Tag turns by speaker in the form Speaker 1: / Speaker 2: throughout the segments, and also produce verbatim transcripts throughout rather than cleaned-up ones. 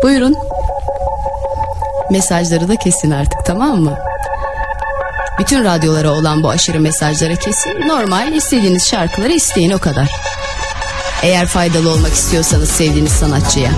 Speaker 1: Buyurun. Mesajları da kesin artık, tamam mı? Bütün radyolara olan bu aşırı mesajlara kesin. Normal, istediğiniz şarkıları isteyin, o kadar. Eğer faydalı olmak istiyorsanız sevdiğiniz sanatçıya.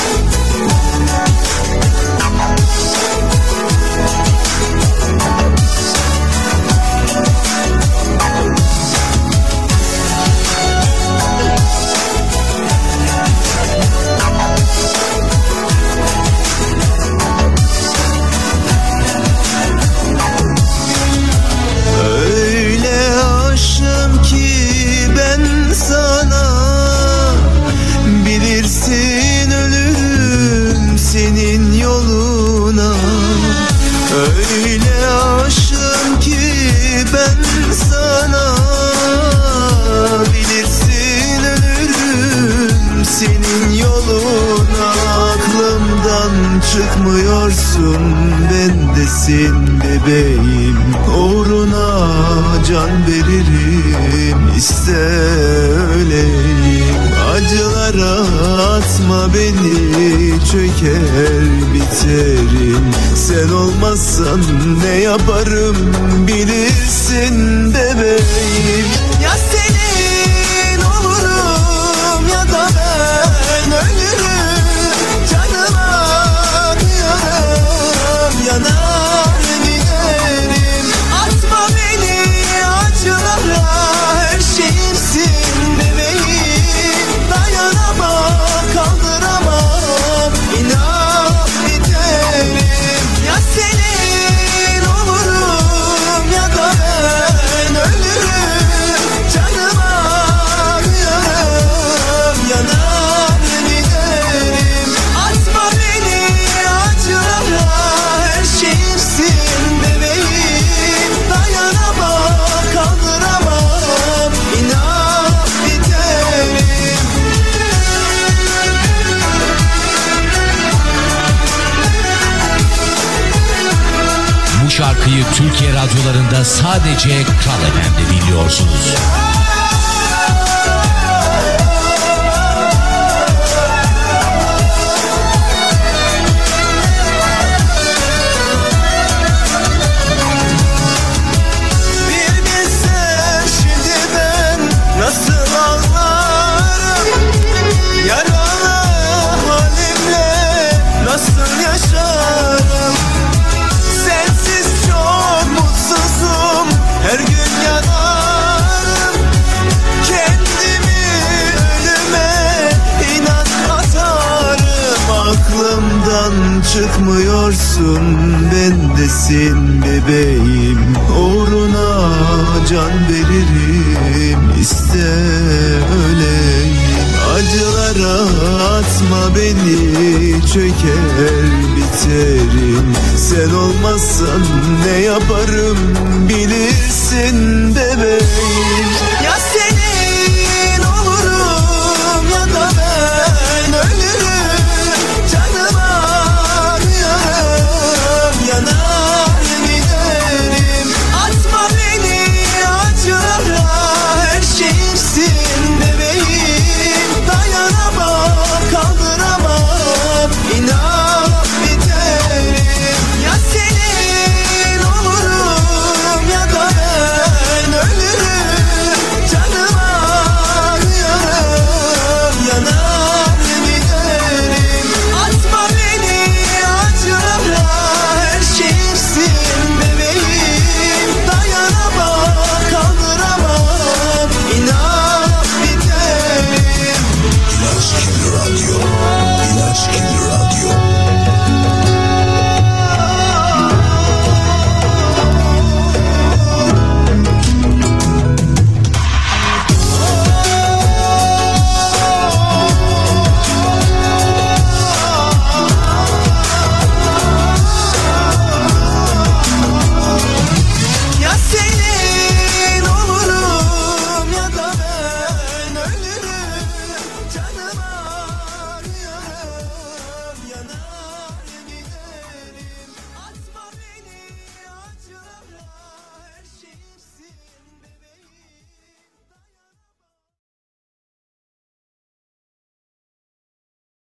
Speaker 2: Çıkmıyorsun, bendesin bebeğim. Uğruna can veririm, iste öleyim. Acılara atma beni, çöker biterim. Sen olmazsan ne yaparım bilirsin bebeğim. Ya senin olurum ya da ben ölürüm. Yanar giderim. Atma beni acılara, her şeyimsin bebeğim. Dayanamam, kaldıramam, inan biterim. Ya senin olurum ya da ben ölürüm. Canıma kıyarım, yanar giderim. Atma beni acılara, şeyimsin bebeğim. Dayanamam, kaldıramam, inan biterim.
Speaker 3: Bu şarkıyı Türkiye radyolarında sadece Kral F M'de dinliyorsunuz.
Speaker 2: Çıkmıyorsun, bendesin bebeğim. Uğruna can veririm, iste öleyim. Acılara atma beni, çöker biterim. Sen olmazsan ne yaparım bilirsin bebeğim. Ya sen